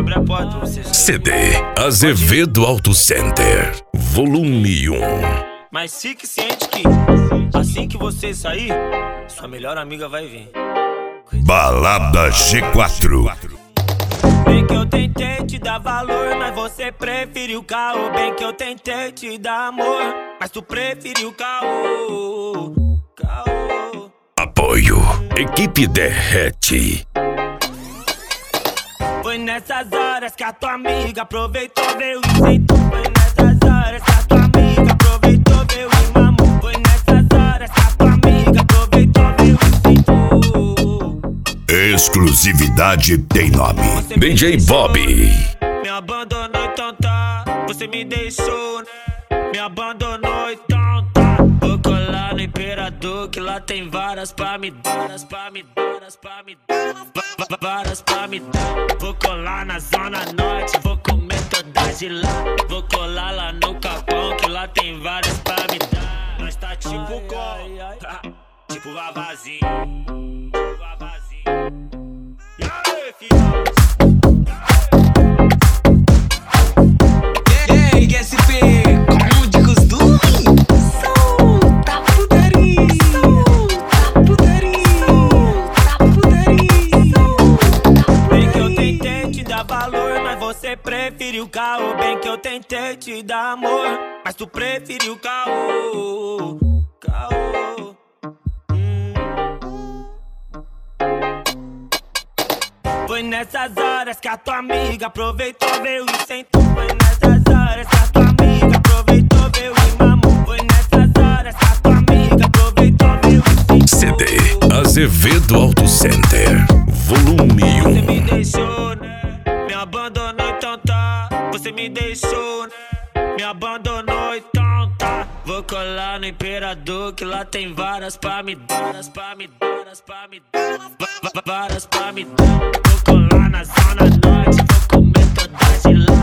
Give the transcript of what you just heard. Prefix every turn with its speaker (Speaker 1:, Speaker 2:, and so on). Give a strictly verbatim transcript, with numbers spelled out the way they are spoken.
Speaker 1: abrir a porta pra você.
Speaker 2: C D Azevedo Auto Center, volume um.
Speaker 1: Mas fique ciente que assim que você sair, sua melhor amiga vai vir.
Speaker 2: Balada G quatro.
Speaker 1: Bem que eu tentei te dar valor, mas você preferiu caô. Bem que eu tentei te dar amor, mas tu preferiu caô. Caô.
Speaker 2: Apoio Equipe Derrete.
Speaker 1: Foi nessas horas que a tua amiga aproveitou, veio e sentou. Foi nessas horas que a tua amiga aproveitou, veio e mamou. Foi nessas horas que a tua amiga aproveitou, veio e sentou.
Speaker 2: Exclusividade tem nome. D J Bob.
Speaker 1: Me abandonou, então tá. Você me deixou, né? Me abandonou, então tá. Vou colar no Imperador, que lá tem varas pra me dar, varas pra me dar, varas pra me dar, varas pra me dar. Vou colar na Zona Norte, vou comer todas de lá. Vou colar lá no Capão, que lá tem várias pra me dar. Nós tá tipo com, tipo Vavazinho, tipo Vavazinho. E aí, filho?
Speaker 3: Ei, S P, como de costume, solta putaria, solta putaria, solta putaria.
Speaker 1: Bem que eu tentei te dar valor, mas você preferiu caô. Bem que eu tentei te dar amor, mas tu preferiu caô. Caô. Hum. Foi nessas horas que a tua amiga aproveitou, veio e sentou. Foi nessas horas que a tua amiga aproveitou, veio e mamou. Foi nessas horas que a tua amiga aproveitou, veio e sentou.
Speaker 2: C D Azevedo Auto Center, volume
Speaker 1: Você me
Speaker 2: um.
Speaker 1: deixou, né? Me abandonou, então tá. Você me deixou, né? Me abandonou, então tá. Vou colar no Imperador, que lá tem varas pra me dar, varas pra me dar, varas pra me dar, va- va- varas pra me dar. Vou colar na Zona Norte, vou comer todas de lá.